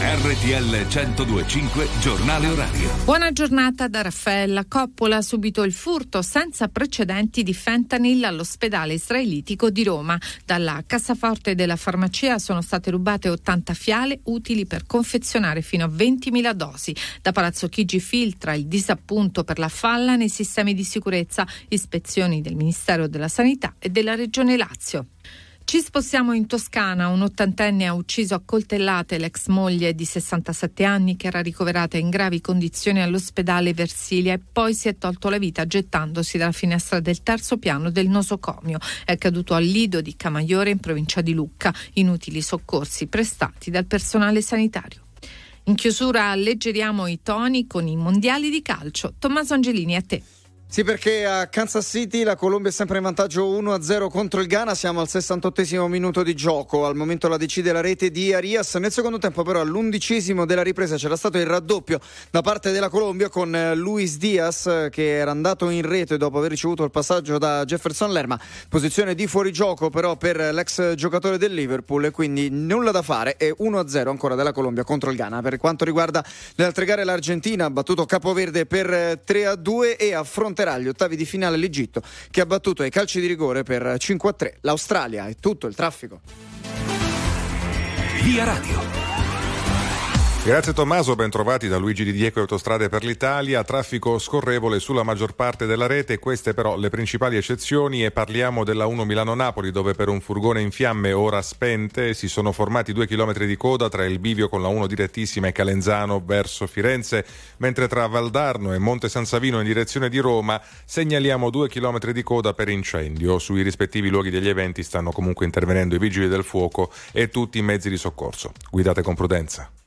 RTL 102.5 Giornale Orario. Buona giornata da Raffaella. Coppola ha subito il furto senza precedenti di fentanyl all'ospedale israelitico di Roma. Dalla cassaforte della farmacia sono state rubate 80 fiale utili per confezionare fino a 20.000 dosi. Da Palazzo Chigi filtra il disappunto per la falla nei sistemi di sicurezza, ispezioni del Ministero della Sanità e della Regione Lazio. Ci spostiamo in Toscana. Un ottantenne ha ucciso a coltellate l'ex moglie di 67 anni che era ricoverata in gravi condizioni all'ospedale Versilia e poi si è tolto la vita gettandosi dalla finestra del terzo piano del nosocomio. È accaduto al Lido di Camaiore in provincia di Lucca. Inutili soccorsi prestati dal personale sanitario. In chiusura alleggeriamo i toni con i mondiali di calcio. Tommaso Angelini, a te. Sì, perché a Kansas City la Colombia è sempre in vantaggio 1-0 contro il Ghana. Siamo al 68esimo minuto di gioco. Al momento la decide la rete di Arias. Nel secondo tempo però all'11esimo della ripresa c'era stato il raddoppio da parte della Colombia con Luis Diaz che era andato in rete dopo aver ricevuto il passaggio da Jefferson Lerma. Posizione di fuorigioco però per l'ex giocatore del Liverpool e quindi nulla da fare. E 1-0 ancora della Colombia contro il Ghana. Per quanto riguarda le altre gare, l'Argentina ha battuto Capoverde per 3-2 e affronterà gli ottavi di finale l'Egitto che ha battuto ai calci di rigore per 5-3 l'Australia. È tutto il traffico. Via Radio. Grazie Tommaso, ben trovati da Luigi Di Diego e Autostrade per l'Italia. Traffico scorrevole sulla maggior parte della rete, queste però le principali eccezioni, e parliamo della 1 Milano-Napoli dove per un furgone in fiamme ora spente si sono formati 2 chilometri di coda tra il bivio con la 1 direttissima e Calenzano verso Firenze, mentre tra Valdarno e Monte San Savino in direzione di Roma segnaliamo 2 chilometri di coda per incendio. Sui rispettivi luoghi degli eventi stanno comunque intervenendo i vigili del fuoco e tutti i mezzi di soccorso. Guidate con prudenza.